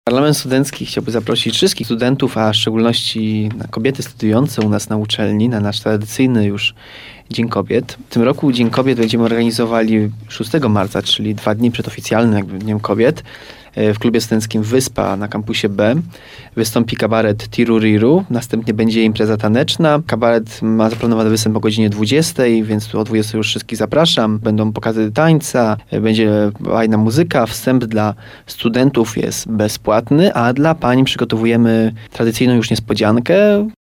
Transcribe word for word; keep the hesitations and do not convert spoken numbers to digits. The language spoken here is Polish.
Parlament Studencki chciałby zaprosić wszystkich studentów, a w szczególności na kobiety studiujące u nas na uczelni, na nasz tradycyjny już Dzień Kobiet. W tym roku Dzień Kobiet będziemy organizowali szóstego marca, czyli dwa dni przed oficjalnym jakby Dniem Kobiet. W klubie studenckim Wyspa na kampusie B. Wystąpi kabaret Tiruriru, następnie będzie impreza taneczna. Kabaret ma zaplanowany występ o godzinie dwudziestej, więc o dwudziestej już wszystkich zapraszam. Będą pokazy tańca, będzie fajna muzyka. Wstęp dla studentów jest bezpłatny, a dla pań przygotowujemy tradycyjną już niespodziankę.